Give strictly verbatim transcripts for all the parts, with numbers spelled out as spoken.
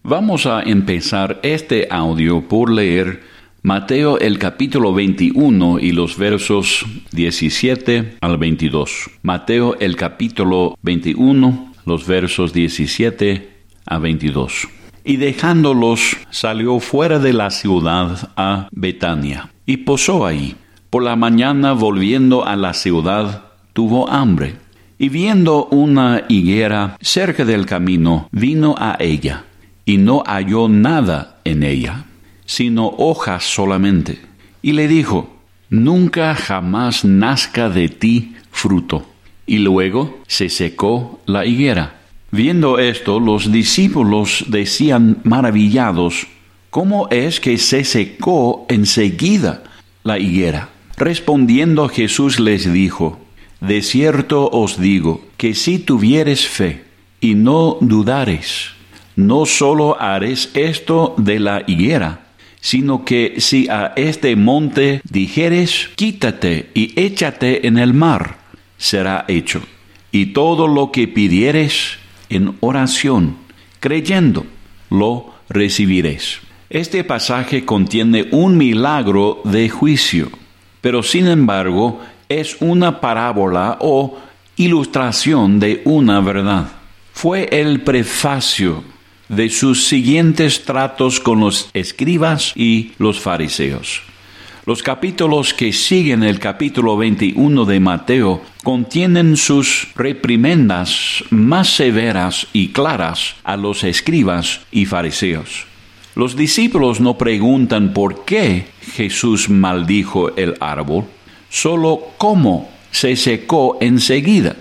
Vamos a empezar este audio por leer Mateo el capítulo veintiuno y los versos diecisiete al veintidós. Mateo el capítulo veintiuno, los versos diecisiete a veintidós. Y dejándolos, salió fuera de la ciudad a Betania, y posó ahí. Por la mañana, volviendo a la ciudad, tuvo hambre. Y viendo una higuera cerca del camino, vino a ella, y no halló nada en ella, sino hojas solamente. Y le dijo: nunca jamás nazca de ti fruto. Y luego se secó la higuera. Viendo esto, los discípulos decían maravillados: ¿cómo es que se secó enseguida la higuera? Respondiendo Jesús les dijo: de cierto os digo, que si tuviereis fe, y no dudareis, no solo haréis esto de la higuera, sino que si a este monte dijeres: quítate y échate en el mar, será hecho. Y todo lo que pidiereis en oración, creyendo, lo recibiréis. Este pasaje contiene un milagro de juicio, pero sin embargo es una parábola o ilustración de una verdad. Fue el prefacio de sus siguientes tratos con los escribas y los fariseos. Los capítulos que siguen el capítulo veintiuno de Mateo contienen sus reprimendas más severas y claras a los escribas y fariseos. Los discípulos no preguntan por qué Jesús maldijo el árbol, solo cómo se secó enseguida.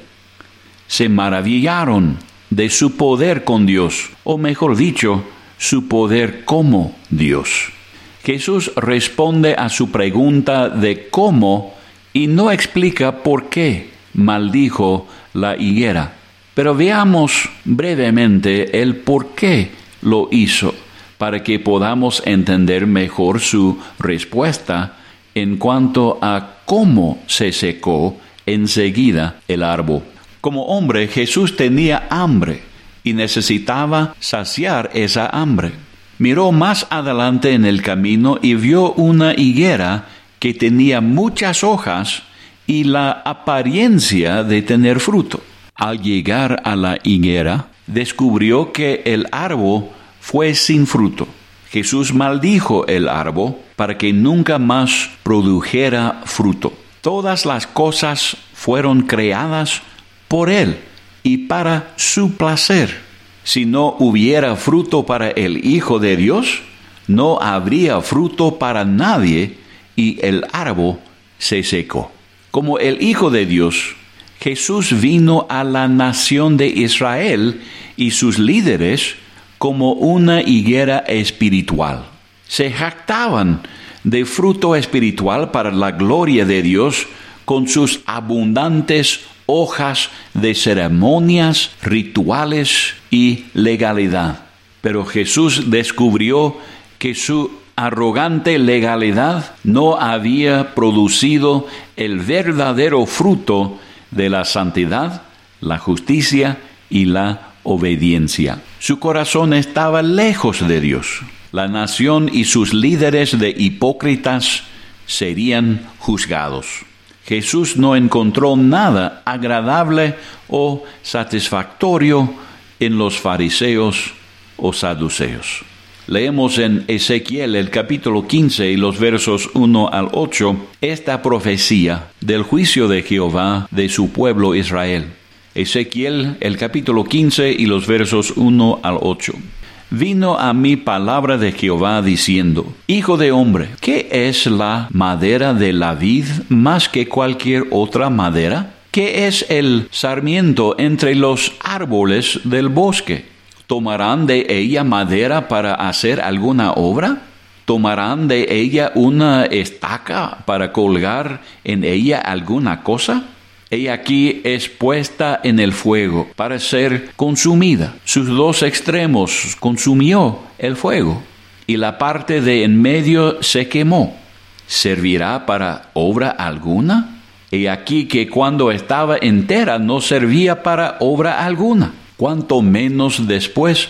Se maravillaron de su poder con Dios, o mejor dicho, su poder como Dios. Jesús responde a su pregunta de cómo y no explica por qué maldijo la higuera. Pero veamos brevemente el por qué lo hizo, para que podamos entender mejor su respuesta en cuanto a cómo se secó enseguida el árbol. Como hombre, Jesús tenía hambre y necesitaba saciar esa hambre. Miró más adelante en el camino y vio una higuera que tenía muchas hojas y la apariencia de tener fruto. Al llegar a la higuera, descubrió que el árbol fue sin fruto. Jesús maldijo el árbol para que nunca más produjera fruto. Todas las cosas fueron creadas por Él y para su placer. Si no hubiera fruto para el Hijo de Dios, no habría fruto para nadie y el árbol se secó. Como el Hijo de Dios, Jesús vino a la nación de Israel y sus líderes como una higuera espiritual. Se jactaban de fruto espiritual para la gloria de Dios con sus abundantes hojas de ceremonias, rituales y legalidad. Pero Jesús descubrió que su arrogante legalidad no había producido el verdadero fruto de la santidad, la justicia y la obediencia. Su corazón estaba lejos de Dios. La nación y sus líderes de hipócritas serían juzgados. Jesús no encontró nada agradable o satisfactorio en los fariseos o saduceos. Leemos en Ezequiel el capítulo quince y los versos uno al ocho esta profecía del juicio de Jehová de su pueblo Israel. Ezequiel el capítulo quince y los versos uno al ocho. Vino a mí palabra de Jehová diciendo: Hijo de hombre, ¿qué es la madera de la vid más que cualquier otra madera? ¿Qué es el sarmiento entre los árboles del bosque? ¿Tomarán de ella madera para hacer alguna obra? ¿Tomarán de ella una estaca para colgar en ella alguna cosa? He aquí es puesta en el fuego para ser consumida. Sus dos extremos consumió el fuego, y la parte de en medio se quemó. ¿Servirá para obra alguna? He aquí que cuando estaba entera no servía para obra alguna, cuanto menos después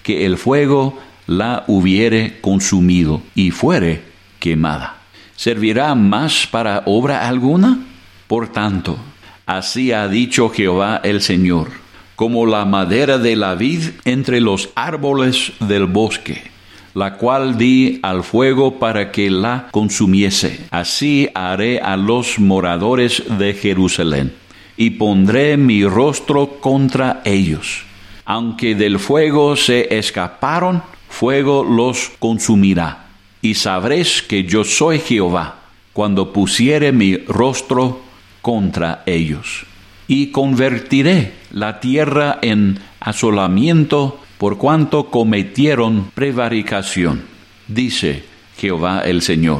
que el fuego la hubiere consumido y fuere quemada. ¿Servirá más para obra alguna? Por tanto, así ha dicho Jehová el Señor: como la madera de la vid entre los árboles del bosque, la cual di al fuego para que la consumiese, así haré a los moradores de Jerusalén, y pondré mi rostro contra ellos. Aunque del fuego se escaparon, fuego los consumirá. Y sabréis que yo soy Jehová, cuando pusiere mi rostro contra ellos. Y convertiré la tierra en asolamiento, por cuanto cometieron prevaricación, dice Jehová el Señor.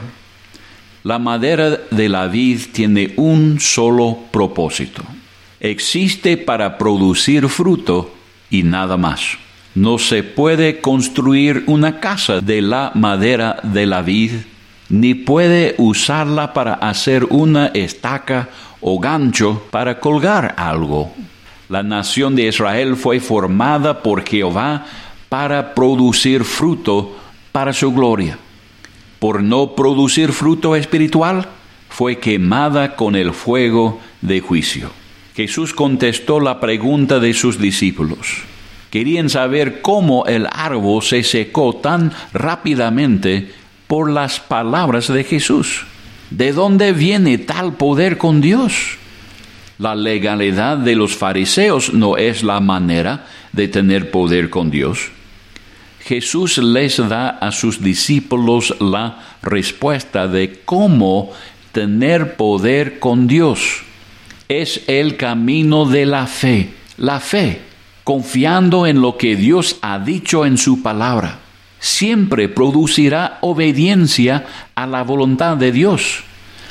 La madera de la vid tiene un solo propósito. Existe para producir fruto y nada más. No se puede construir una casa de la madera de la vid, ni puede usarla para hacer una estaca o gancho para colgar algo. La nación de Israel fue formada por Jehová para producir fruto para su gloria. Por no producir fruto espiritual, fue quemada con el fuego de juicio. Jesús contestó la pregunta de sus discípulos. Querían saber cómo el árbol se secó tan rápidamente por las palabras de Jesús. ¿De dónde viene tal poder con Dios? La legalidad de los fariseos no es la manera de tener poder con Dios. Jesús les da a sus discípulos la respuesta de cómo tener poder con Dios. Es el camino de la fe, la fe, confiando en lo que Dios ha dicho en su palabra. Siempre producirá obediencia a la voluntad de Dios.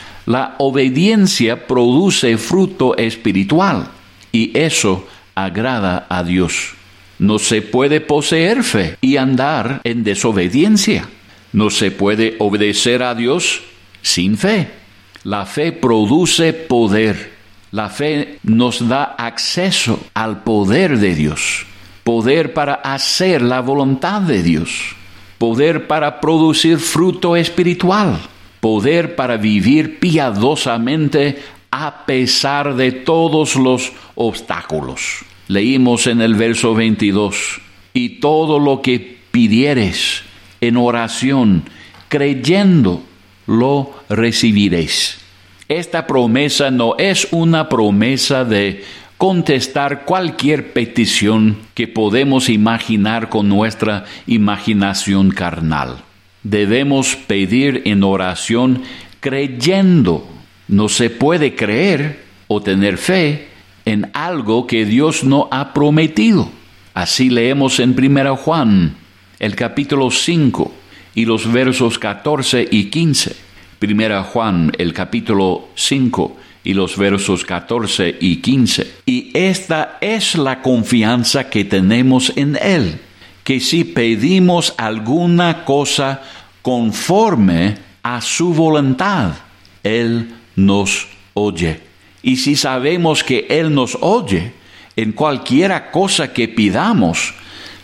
La obediencia produce fruto espiritual y eso agrada a Dios. No se puede poseer fe y andar en desobediencia. No se puede obedecer a Dios sin fe. La fe produce poder. La fe nos da acceso al poder de Dios. Poder para hacer la voluntad de Dios. Poder para producir fruto espiritual. Poder para vivir piadosamente a pesar de todos los obstáculos. Leímos en el verso veintidós, y todo lo que pidiereis en oración, creyendo, lo recibiréis. Esta promesa no es una promesa de contestar cualquier petición que podemos imaginar con nuestra imaginación carnal. Debemos pedir en oración creyendo. No se puede creer o tener fe en algo que Dios no ha prometido. Así leemos en primera Juan, el capítulo cinco, y los versos catorce y quince. Primera Juan, el capítulo cinco, y los versos catorce y quince. Y esta es la confianza que tenemos en Él, que si pedimos alguna cosa conforme a su voluntad, Él nos oye. Y si sabemos que Él nos oye en cualquiera cosa que pidamos,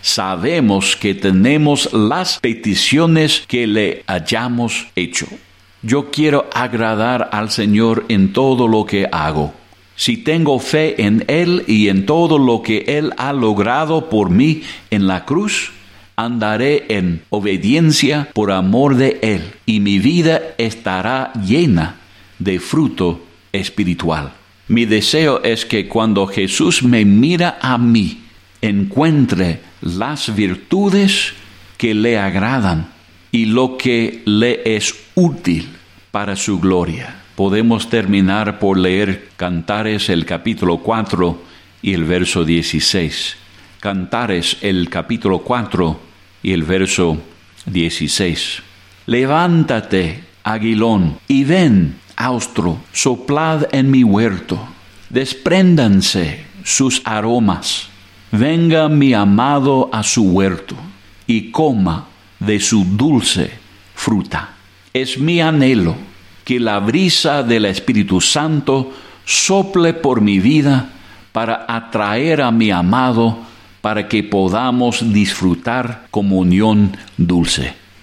sabemos que tenemos las peticiones que le hayamos hecho. Yo quiero agradar al Señor en todo lo que hago. Si tengo fe en Él y en todo lo que Él ha logrado por mí en la cruz, andaré en obediencia por amor de Él, y mi vida estará llena de fruto espiritual. Mi deseo es que cuando Jesús me mira a mí, encuentre las virtudes que le agradan y lo que le es útil para su gloria. Podemos terminar por leer Cantares el capítulo cuatro y el verso dieciséis. Cantares el capítulo cuatro y el verso dieciséis. Levántate, aguilón, y ven, austro, soplad en mi huerto. Despréndanse sus aromas. Venga mi amado a su huerto y coma de su dulce fruta. Es mi anhelo que la brisa del Espíritu Santo sople por mi vida para atraer a mi amado, para que podamos disfrutar comunión dulce.